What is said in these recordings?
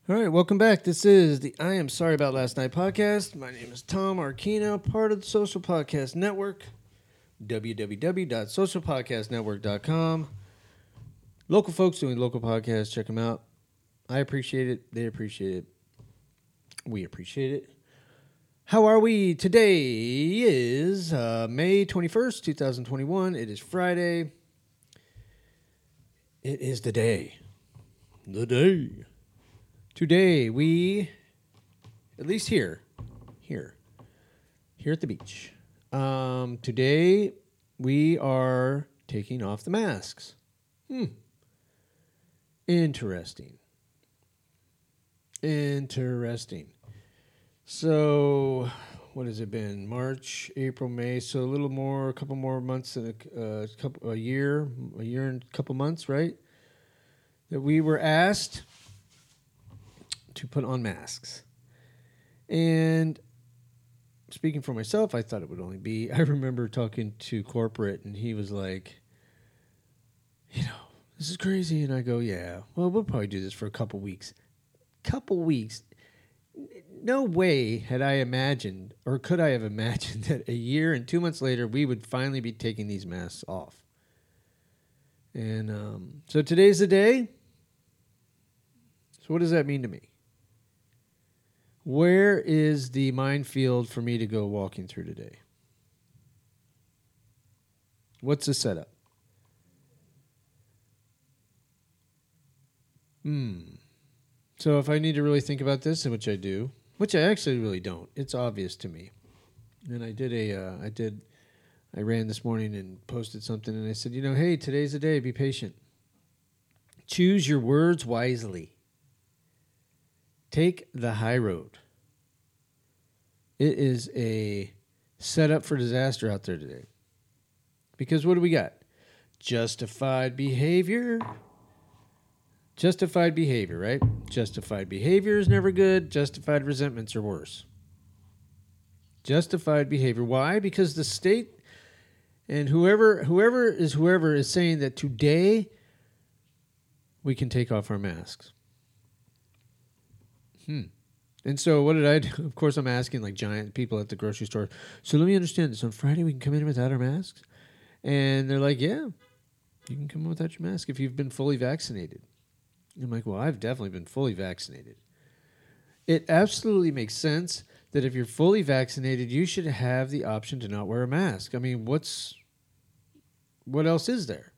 All right, welcome back. This is the I Am Sorry About Last Night podcast. My name is Tom Arkino, part of the Social Podcast Network, www.socialpodcastnetwork.com. Local folks doing local podcasts, check them out. I appreciate it. They appreciate it. We appreciate it. How are we? Today is May 21st, 2021. It is Friday. It is the day. The day. Today, we, at least here at the beach, today we are taking off the masks. Interesting. So, what has it been? March, April, May. So a little more, a couple more months than a year and a couple months, right? That we were asked to put on masks. And speaking for myself, I thought it would only be, I remember talking to corporate and he was like, this is crazy. And I go, yeah, well, we'll probably do this for a couple weeks. No way had I imagined, or could I have imagined, that a year and 2 months later, we would finally be taking these masks off. And so today's the day. So what does that mean to me? Where is the minefield for me to go walking through today? What's the setup? So if I need to really think about this, which I do, which I actually really don't, it's obvious to me. And I ran this morning and posted something and I said, hey, today's the day, be patient. Choose your words wisely. Take the high road. It is a setup for disaster out there today. Because what do we got? Justified behavior. Justified behavior, right? Justified behavior is never good. Justified resentments are worse. Justified behavior. Why? Because the state and whoever is saying that today we can take off our masks. And so what did I do? Of course, I'm asking like giant people at the grocery store. So let me understand this. On Friday, we can come in without our masks? And they're like, yeah, you can come in without your mask if you've been fully vaccinated. I'm like, well, I've definitely been fully vaccinated. It absolutely makes sense that if you're fully vaccinated, you should have the option to not wear a mask. I mean, what else is there?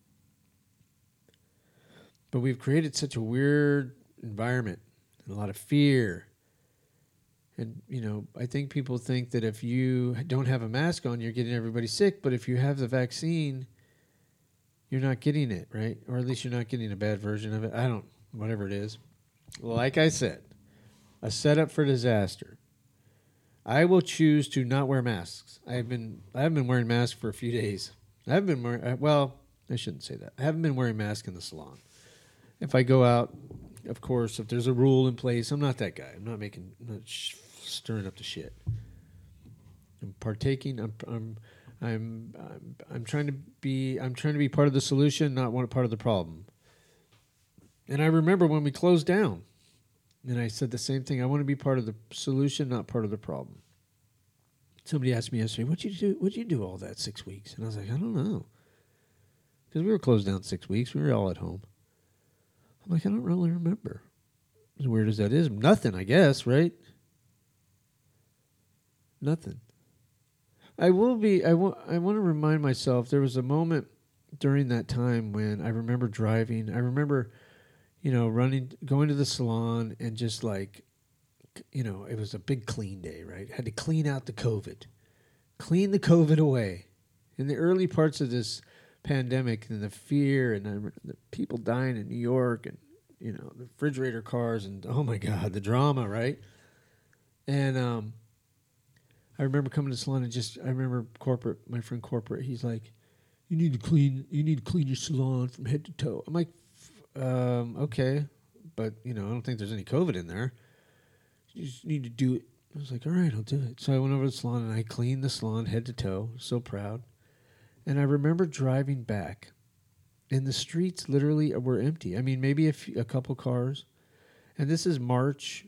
But we've created such a weird environment, a lot of fear. And, I think people think that if you don't have a mask on, you're getting everybody sick. But if you have the vaccine, you're not getting it, right? Or at least you're not getting a bad version of it. Whatever it is. Like I said, a setup for disaster. I will choose to not wear masks. I haven't been wearing masks for a few days. I shouldn't say that. I haven't been wearing masks in the salon. If I go out, of course, if there's a rule in place, I'm not that guy. I'm not stirring up the shit. I'm partaking. I'm trying to be part of the solution, not one part of the problem. And I remember when we closed down, and I said the same thing. I want to be part of the solution, not part of the problem. Somebody asked me yesterday, what'd you do all that 6 weeks? And I was like, I don't know. Because we were closed down 6 weeks. We were all at home. I'm like, I don't really remember. As weird as that is, nothing, I guess, right? Nothing. I want to remind myself there was a moment during that time when I remember driving. I remember, going to the salon and just like, it was a big clean day, right? Had to clean out the COVID. Clean the COVID away. In the early parts of this pandemic and the fear and the people dying in New York and, the refrigerator cars and, oh my God, the drama, right? And I remember coming to the salon and I remember my friend corporate, he's like, you need to clean your salon from head to toe. I'm like, okay, but, I don't think there's any COVID in there. You just need to do it. I was like, all right, I'll do it. So I went over to the salon and I cleaned the salon head to toe. So proud. And I remember driving back, and the streets literally were empty. I mean, maybe a couple cars. and this is March.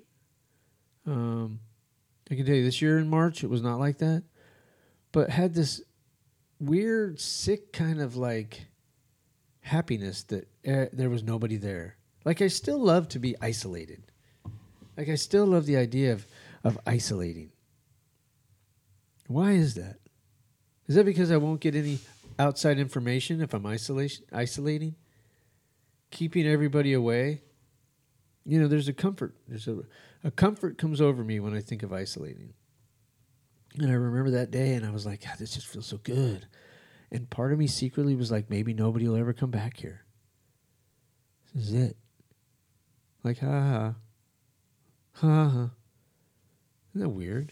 I can tell you this year in March, it was not like that, but had this weird, sick kind of like happiness that there was nobody there. Like I still love to be isolated. Like I still love the idea of isolating. Why is that? Is that because I won't get any outside information if I'm isolating? Keeping everybody away? You know, there's a comfort. There's a comfort comes over me when I think of isolating. And I remember that day and I was like, God, this just feels so good. And part of me secretly was like, maybe nobody will ever come back here. This is it. Like, ha ha. Ha ha. Isn't that weird?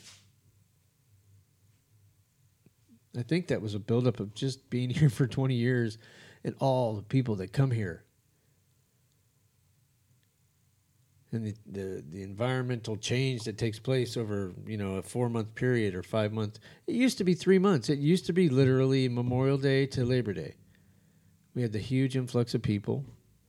I think that was a buildup of just being here for 20 years and all the people that come here. And the environmental change that takes place over, you know, a 4-month period or 5 months. It used to be 3 months. It used to be literally Memorial Day to Labor Day. We had the huge influx of people.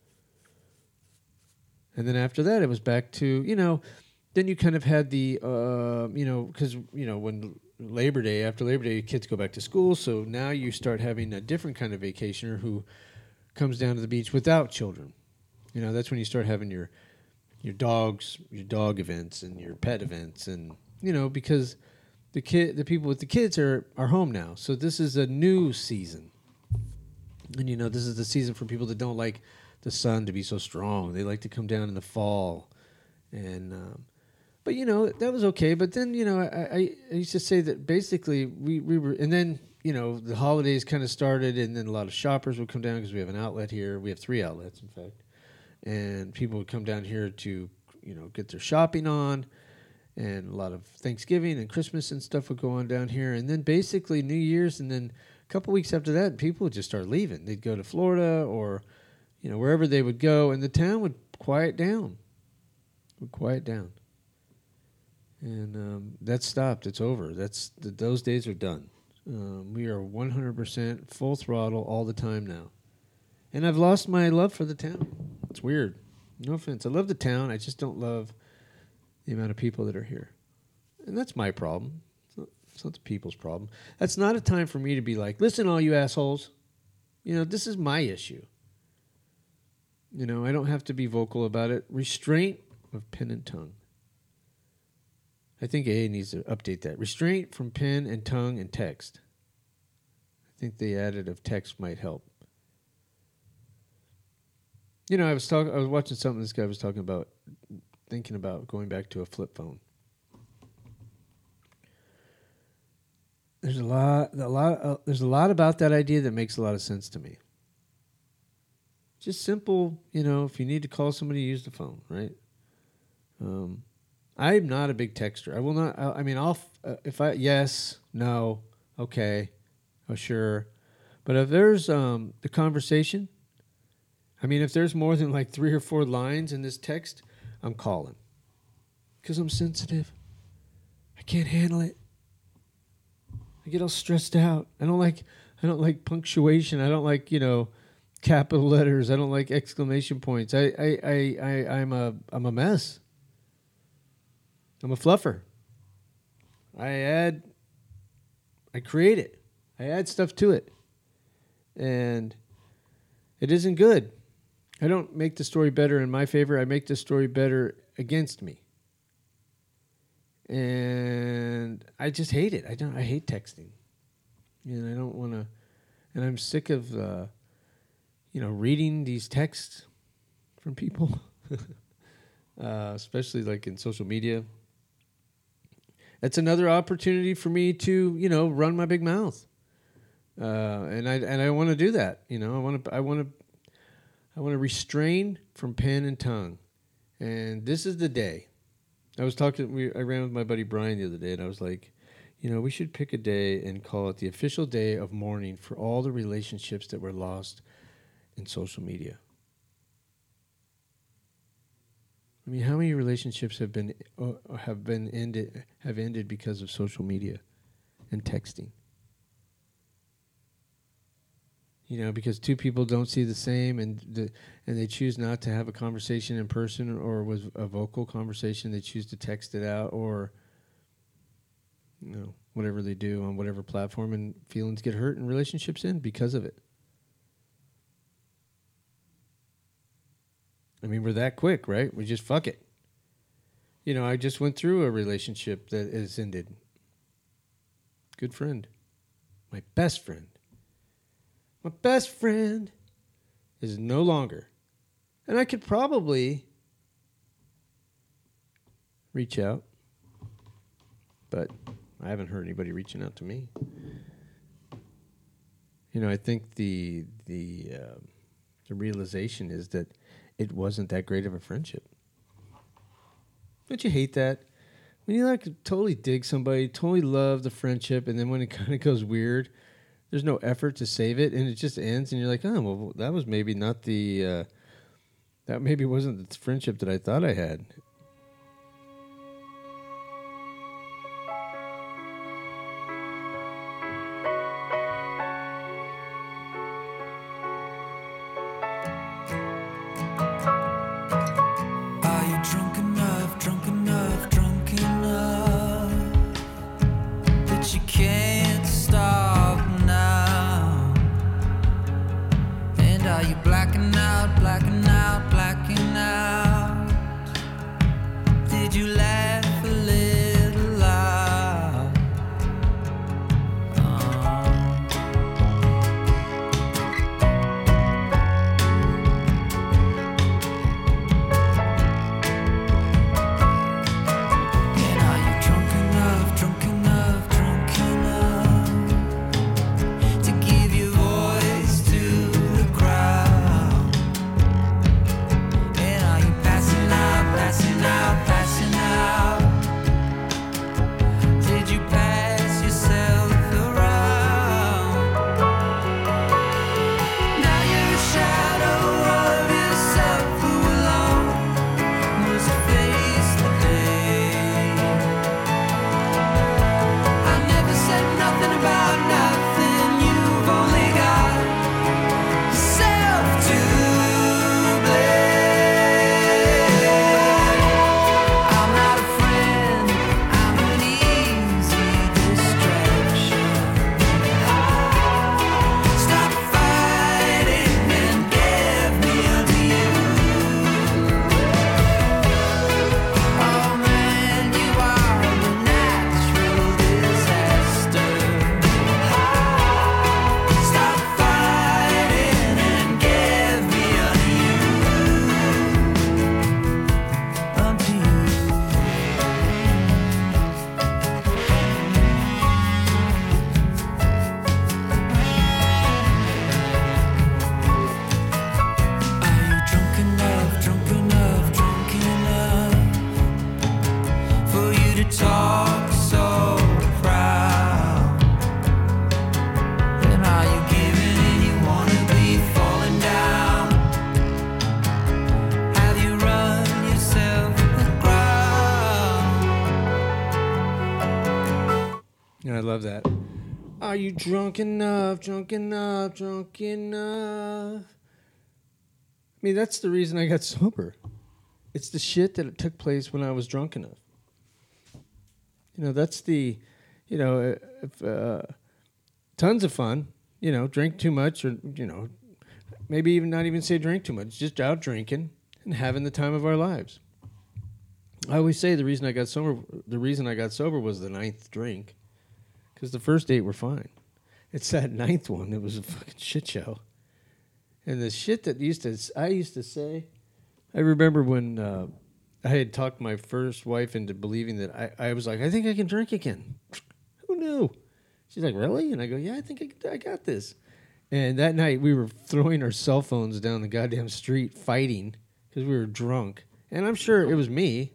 And then after that, it was back to, you know, then you kind of had the, you know, because, you know, when Labor Day, after Labor Day, kids go back to school. So now you start having a different kind of vacationer who comes down to the beach without children. You know, that's when you start having your dog events and your pet events, and you know, because the people with the kids are home now. So this is a new season, and you know, this is the season for people that don't like the sun to be so strong. They like to come down in the fall, and but you know, that was okay. But then, you know, I used to say that basically we were, and then, you know, the holidays kind of started, and then a lot of shoppers would come down because we have an outlet here. We have 3 outlets, in fact. And people would come down here to, you know, get their shopping on, and a lot of Thanksgiving and Christmas and stuff would go on down here. And then basically New Year's, and then a couple weeks after that, people would just start leaving. They'd go to Florida or, you know, wherever they would go, and the town would quiet down. And that stopped. It's over. Those days are done. We are 100% full throttle all the time now. And I've lost my love for the town. It's weird. No offense. I love the town. I just don't love the amount of people that are here. And that's my problem. It's not the people's problem. That's not a time for me to be like, listen, all you assholes. You know, this is my issue. You know, I don't have to be vocal about it. Restraint of pen and tongue. I think AA needs to update that. Restraint from pen and tongue and text. I think the added of text might help. You know, I was watching something this guy was talking about, thinking about going back to a flip phone. There's a lot about that idea that makes a lot of sense to me. Just simple, you know, if you need to call somebody, use the phone, right? I'm not a big texter. I will not. I mean, yes, no, okay, oh sure, but if there's the conversation. I mean, if there's more than like 3 or 4 lines in this text, I'm calling. Because I'm sensitive. I can't handle it. I get all stressed out. I don't like punctuation. I don't like, you know, capital letters. I don't like exclamation points. I'm a mess. I'm a fluffer. I create it. I add stuff to it. And it isn't good. I don't make the story better in my favor. I make the story better against me. And I just hate it. I hate texting. And I don't want to, and I'm sick of, you know, reading these texts from people, especially like in social media. That's another opportunity for me to, you know, run my big mouth. And I want to do that. You know, I want to restrain from pen and tongue. And this is the day. I ran with my buddy Brian the other day, and I was like, you know, we should pick a day and call it the official day of mourning for all the relationships that were lost in social media. I mean, how many relationships have ended because of social media and texting? because two people don't see the same, and they choose not to have a conversation in person, or was a vocal conversation. They choose to text it out, or whatever they do on whatever platform, and feelings get hurt and relationships end because of it. I mean, we're that quick, right? We just fuck it. I just went through a relationship that has ended. Good friend. My best friend. My best friend is no longer. And I could probably reach out, but I haven't heard anybody reaching out to me. I think the realization is that it wasn't that great of a friendship. Don't you hate that? When you totally dig somebody, totally love the friendship, and then when it kind of goes weird, there's no effort to save it, and it just ends, and you're like, oh, well, that was maybe not that maybe wasn't the friendship that I thought I had. I love that. Are you drunk enough, drunk enough, drunk enough? I mean, that's the reason I got sober. It's the shit that took place when I was drunk enough. That's the, tons of fun, drink too much, or, maybe even not even say drink too much, just out drinking and having the time of our lives. I always say the reason I got sober was the 9th drink. Because the first 8 were fine. It's that 9th one that was a fucking shit show. And the shit that I used to say, I remember when I had talked my first wife into believing that I was like, I think I can drink again. Who knew? She's like, really? And I go, yeah, I think I got this. And that night we were throwing our cell phones down the goddamn street fighting because we were drunk. And I'm sure it was me,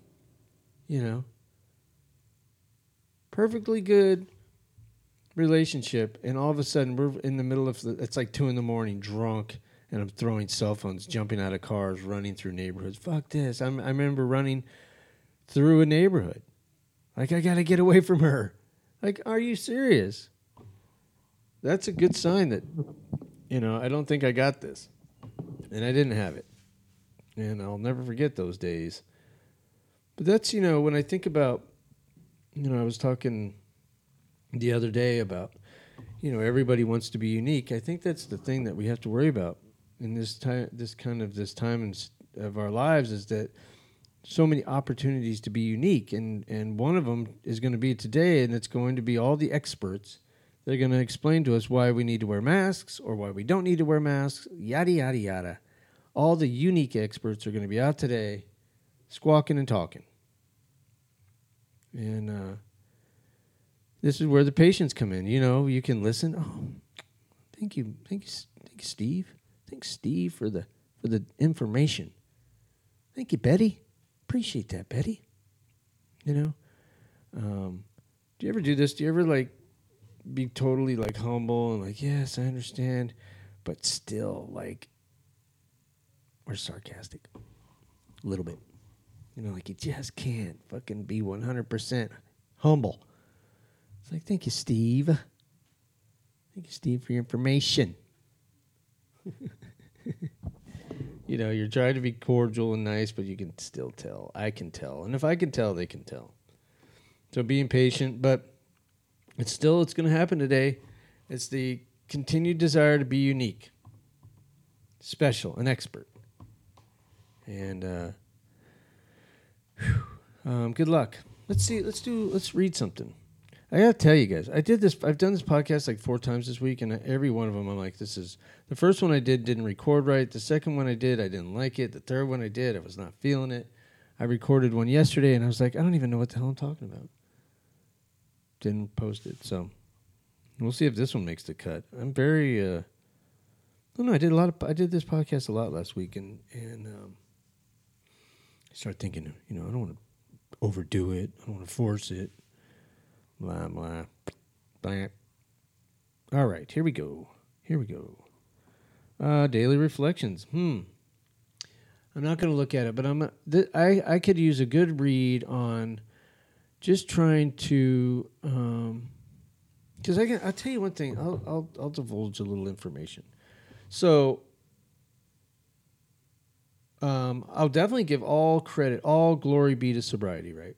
Perfectly good relationship, and all of a sudden we're in the middle of it's like 2 a.m, drunk, and I'm throwing cell phones, jumping out of cars, running through neighborhoods. Fuck this. I remember running through a neighborhood. Like, I gotta get away from her. Like, are you serious? That's a good sign that I don't think I got this. And I didn't have it. And I'll never forget those days. But that's, when I think about, I was talking the other day about, everybody wants to be unique. I think that's the thing that we have to worry about in this time, of our lives, is that so many opportunities to be unique. And one of them is going to be today, and it's going to be all the experts. They're going to explain to us why we need to wear masks or why we don't need to wear masks, yada, yada, yada. All the unique experts are going to be out today squawking and talking. And this is where the patients come in. You can listen. Oh, thank you, Steve. Thanks, Steve, for the information. Thank you, Betty. Appreciate that, Betty. Do you ever do this? Do you ever be totally humble and yes, I understand, but still we're sarcastic a little bit? You just can't fucking be 100% humble. It's thank you, Steve. Thank you, Steve, for your information. You're trying to be cordial and nice, but you can still tell. I can tell. And if I can tell, they can tell. So being patient, but it's going to happen today. It's the continued desire to be unique, special, and expert. And good luck. Let's read something. I gotta tell you guys, I've done this podcast 4 times this week, and every one of them I'm this is, the first one I didn't record right. The second one I did, I didn't like it. The third one I did, I was not feeling it. I recorded one yesterday, and I was I don't even know what the hell I'm talking about. Didn't post it, so we'll see if this one makes the cut. I'm very, I did this podcast a lot last week, and I started thinking, I don't want to overdo it. I don't want to force it. Blah, blah, blah. All right, here we go. Daily reflections. I'm not going to look at it, but I could use a good read on just trying to, because I'll tell you one thing. I'll divulge a little information. So, I'll definitely give all credit, all glory be to sobriety, right?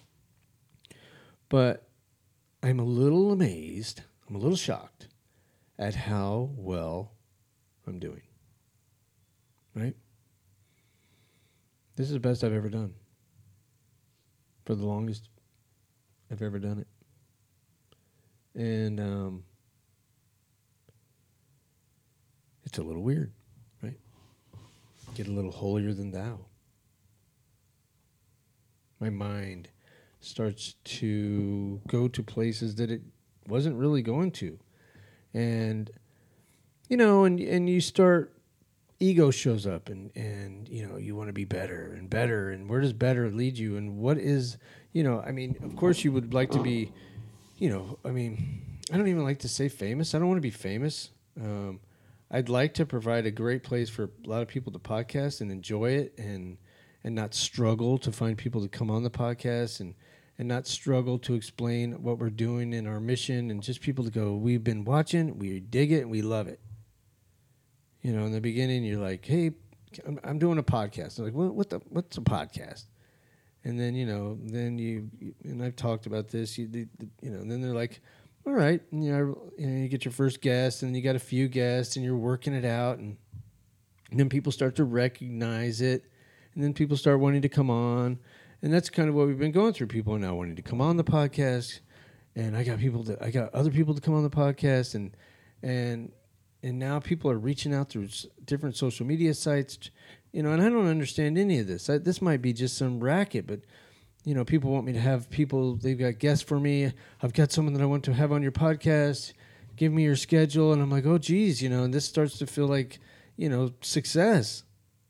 But I'm a little amazed, I'm a little shocked at how well I'm doing, right? This is the best I've ever done. For the longest I've ever done it. And it's a little weird, right? Get a little holier than thou. My mind starts to go to places that it wasn't really going to. And, and you start, ego shows up and you want to be better, and where does better lead you? And what is, of course you would like to be, I don't even like to say famous. I don't want to be famous. I'd like to provide a great place for a lot of people to podcast and enjoy it and not struggle to find people to come on the podcast and not struggle to explain what we're doing in our mission, and just people to go, we've been watching, we dig it, and we love it. In the beginning, you're like, hey, I'm doing a podcast. They're like, what's a podcast? And then, and I've talked about this, then they're like, all right, you get your first guest, and you got a few guests, and you're working it out, and then people start to recognize it, and then people start wanting to come on, and that's kind of what we've been going through. People are now wanting to come on the podcast, and I got other people to come on the podcast, and now people are reaching out through different social media sites, and I don't understand any of this. This might be just some racket, but people want me to have people. They've got guests for me. I've got someone that I want to have on your podcast. Give me your schedule, and I'm like, oh, geez, and this starts to feel like, success.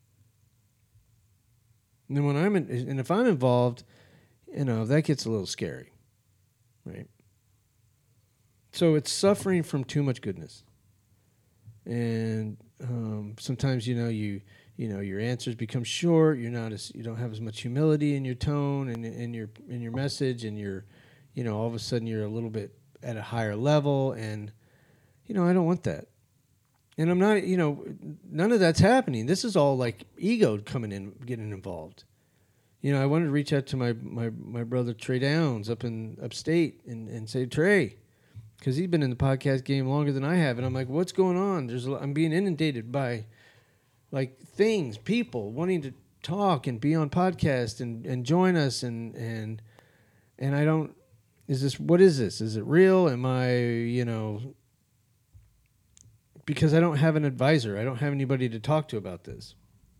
And then when if I'm involved, that gets a little scary, right? So it's suffering from too much goodness, and sometimes your answers become short. You don't have as much humility in your tone and in your message, and you're, all of a sudden you're a little bit at a higher level, and I don't want that. And I'm not, none of that's happening. This is all like ego coming in, getting involved. I wanted to reach out to my brother Trey Downs up in upstate and say, Trey, because he's been in the podcast game longer than I have. And I'm like, what's going on? I'm being inundated by like things, people wanting to talk and be on podcast and join us. And I don't, what is this? Is it real? Am I, because I don't have an advisor. I don't have anybody to talk to about this.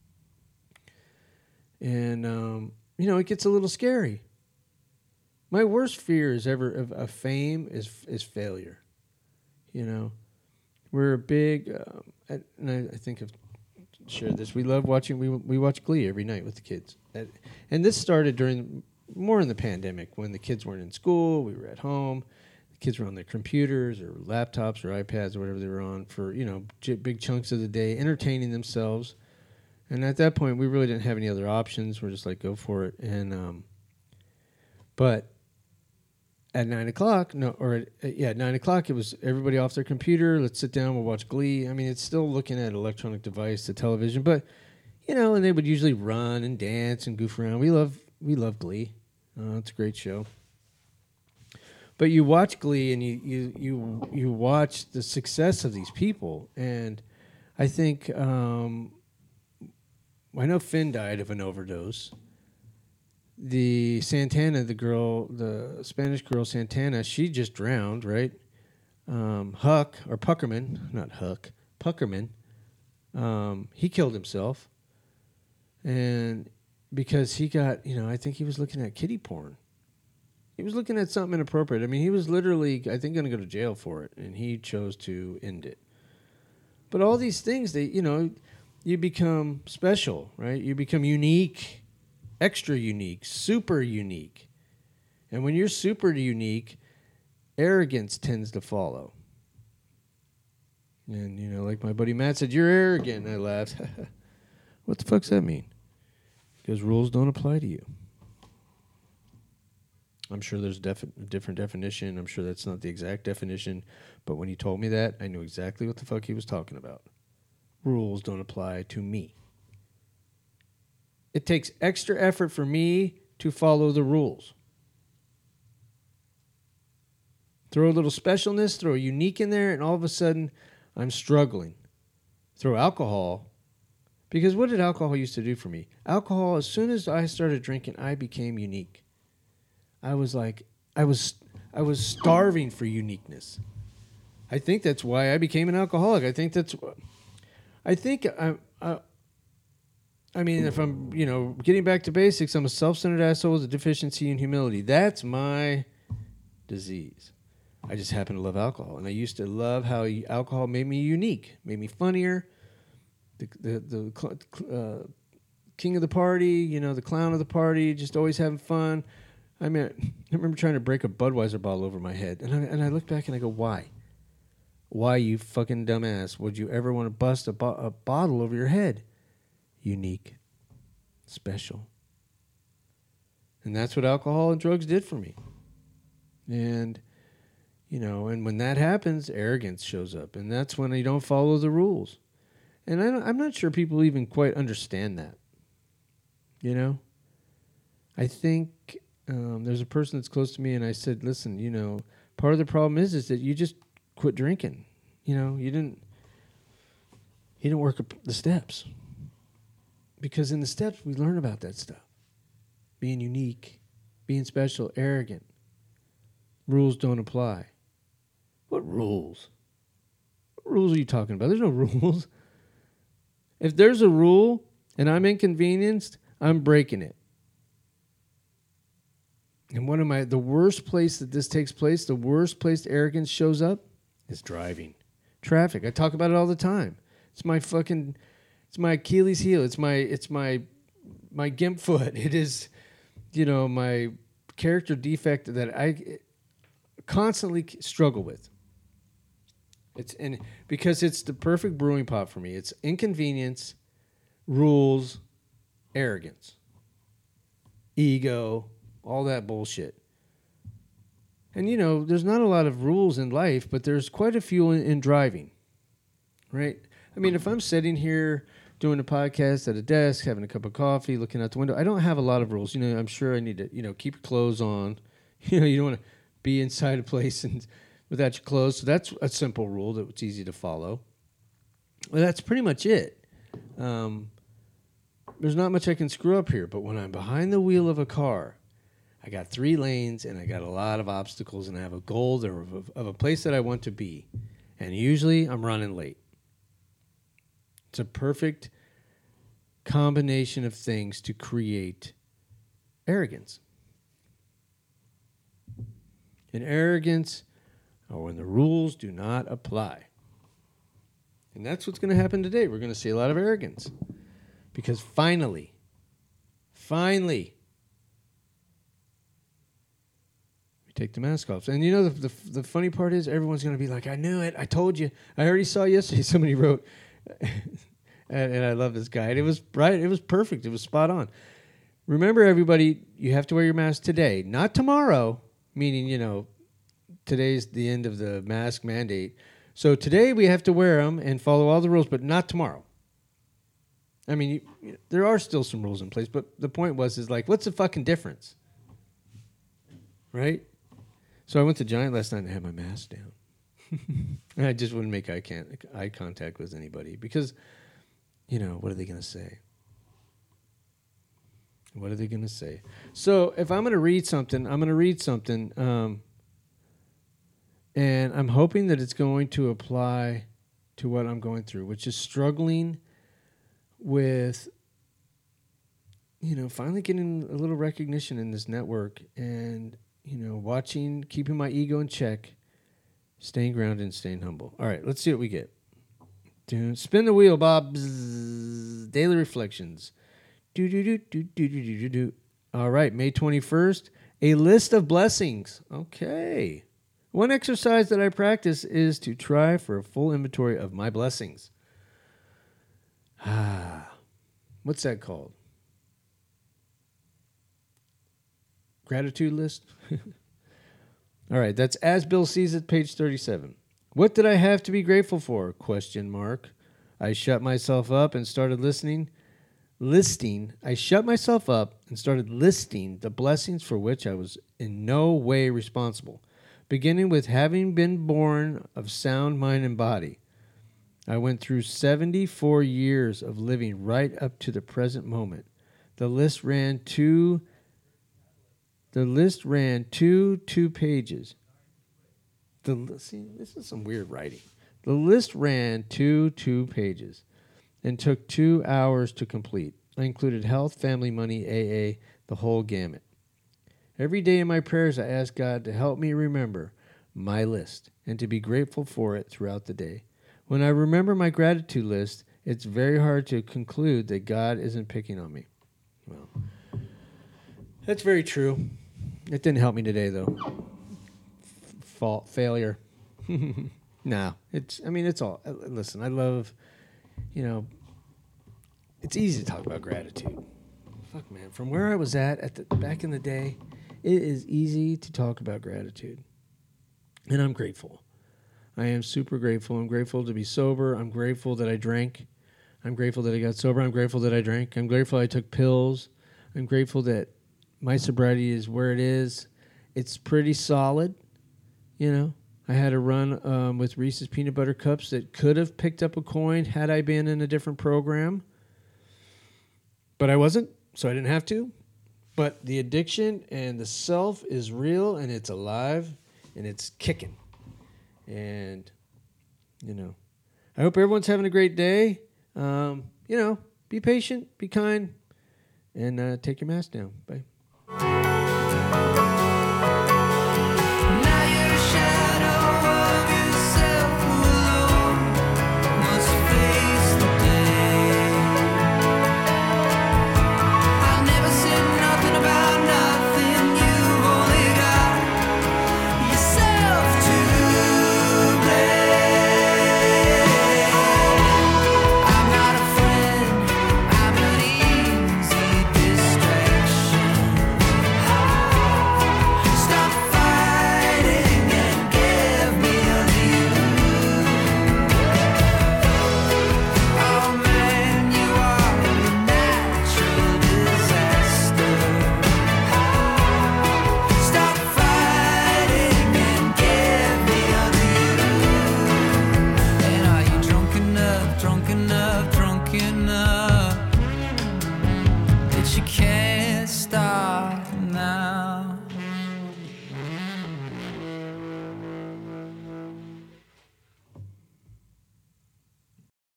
And, it gets a little scary. My worst fear of fame is failure. We're a big, and I think I've shared this. We love watching, we watch Glee every night with the kids. And this started more in the pandemic when the kids weren't in school, we were at home. The kids were on their computers or laptops or iPads or whatever they were on for, big chunks of the day, entertaining themselves. And at that point, we really didn't have any other options. We're just like, go for it. And but at 9 o'clock, at 9 o'clock, it was everybody off their computer. Let's sit down. We'll watch Glee. I mean, it's still looking at an electronic device, the television, but and they would usually run and dance and goof around. We love Glee. It's a great show. But you watch Glee and you watch the success of these people, and I think. I know Finn died of an overdose. The Santana, the Spanish girl Santana, she just drowned, right? Huck, or Puckerman, not Huck, Puckerman, he killed himself. And because he got, I think he was looking at kiddie porn. He was looking at something inappropriate. I mean, he was literally, I think, going to go to jail for it, and he chose to end it. But all these things, you become special, right? You become unique, extra unique, super unique. And when you're super unique, arrogance tends to follow. And, like my buddy Matt said, you're arrogant. And I laughed. What the fuck's that mean? Because rules don't apply to you. I'm sure there's a different definition. I'm sure that's not the exact definition. But when he told me that, I knew exactly what the fuck he was talking about. Rules don't apply to me. It takes extra effort for me to follow the rules. Throw a little specialness, throw a unique in there, and all of a sudden, I'm struggling. Throw alcohol, because what did alcohol used to do for me? Alcohol, as soon as I started drinking, I became unique. I was starving for uniqueness. I think that's why I became an alcoholic. I mean, if I'm, getting back to basics, I'm a self-centered asshole with a deficiency in humility. That's my disease. I just happen to love alcohol. And I used to love how alcohol made me unique, made me funnier, the king of the party, the clown of the party, just always having fun. I mean, I remember trying to break a Budweiser bottle over my head. And I look back and I go, why? Why, you fucking dumbass, would you ever want to bust a bottle over your head? Unique. Special. And that's what alcohol and drugs did for me. And, and when that happens, arrogance shows up. And that's when you don't follow the rules. And I'm not sure people even quite understand that. I think there's a person that's close to me, and I said, listen, part of the problem is that you just quit drinking. You didn't work up the steps. Because in the steps, we learn about that stuff. Being unique, being special, arrogant. Rules don't apply. What rules? What rules are you talking about? There's no rules. If there's a rule and I'm inconvenienced, I'm breaking it. And the worst place that this takes place, the worst place arrogance shows up is driving. Traffic. I talk about it all the time. It's my Achilles heel. It's my gimp foot. It is, my character defect that I constantly struggle with. Because it's the perfect brewing pot for me. It's inconvenience, rules, arrogance, ego, all that bullshit. And there's not a lot of rules in life, but there's quite a few in driving. right? I mean, if I'm sitting here doing a podcast at a desk, having a cup of coffee, looking out the window, I don't have a lot of rules. I'm sure I need to, keep your clothes on. You don't want to be inside a place and without your clothes. So that's a simple rule that's easy to follow. Well, that's pretty much it. There's not much I can screw up here, but when I'm behind the wheel of a car, I got 3 lanes and I got a lot of obstacles and I have a goal of a place that I want to be. And usually I'm running late. It's a perfect combination of things to create arrogance. And arrogance are when the rules do not apply. And that's what's going to happen today. We're going to see a lot of arrogance. Because finally, we take the mask off. And the funny part is everyone's going to be like, I knew it. I told you. I already saw yesterday somebody wrote, and I love this guy. And it was right. It was perfect. It was spot on. Remember, everybody, you have to wear your mask today, not tomorrow, meaning, today's the end of the mask mandate. So today we have to wear them and follow all the rules, but not tomorrow. I mean, there are still some rules in place, but the point is what's the fucking difference? Right? So I went to Giant last night and I had my mask down. And I just wouldn't make eye contact with anybody because, what are they going to say? What are they going to say? So if I'm going to read something, and I'm hoping that it's going to apply to what I'm going through, which is struggling with, finally getting a little recognition in this network and, keeping my ego in check, staying grounded and staying humble. All right, let's see what we get. Spin the wheel, Bob. Bzz, daily reflections. Do. All right, May 21st, a list of blessings. Okay. One exercise that I practice is to try for a full inventory of my blessings. What's that called? Gratitude list? All right, that's As Bill Sees It, page 37. What did I have to be grateful for? ? I shut myself up and started listing the blessings for which I was in no way responsible. Beginning with having been born of sound mind and body. I went through 74 years of living right up to the present moment. The list ran two pages. See, this is some weird writing. The list ran two pages and took 2 hours to complete. I included health, family, money, AA, the whole gamut. Every day in my prayers, I ask God to help me remember my list and to be grateful for it throughout the day. When I remember my gratitude list, it's very hard to conclude that God isn't picking on me. Well, that's very true. It didn't help me today, though. Failure. No, it's all. Listen, I love, it's easy to talk about gratitude. Fuck, man. From where I was back in the day, it is easy to talk about gratitude. And I'm grateful. I am super grateful. I'm grateful to be sober. I'm grateful that I drank. I'm grateful that I got sober. I'm grateful that I drank. I'm grateful I took pills. I'm grateful that my sobriety is where it is. It's pretty solid. I had a run with Reese's Peanut Butter Cups that could have picked up a coin had I been in a different program. But I wasn't, so I didn't have to. But the addiction and the self is real, and it's alive, and it's kicking. And, I hope everyone's having a great day. Be patient, be kind, and take your mask down. Bye.